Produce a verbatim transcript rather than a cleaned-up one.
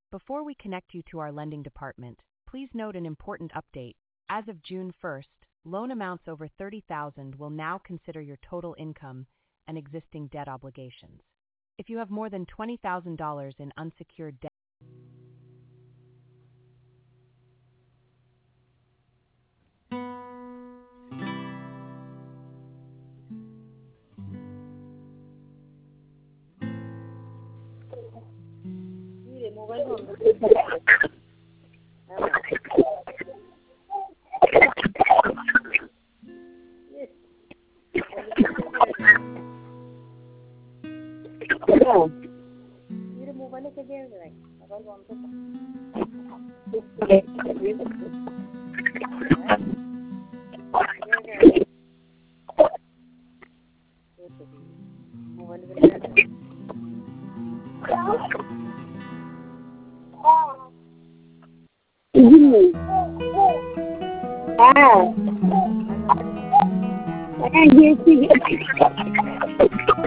Before we connect you to our lending department, please note an important update. As of June first, loan amounts over thirty thousand dollars will now consider your total income and existing debt obligations. If you have more than twenty thousand dollars in unsecured debt, মোবাইলে কে দিয়ে দেয় mobile বন্ধ mobile হ্যাঁ হ্যাঁ গিয়েছি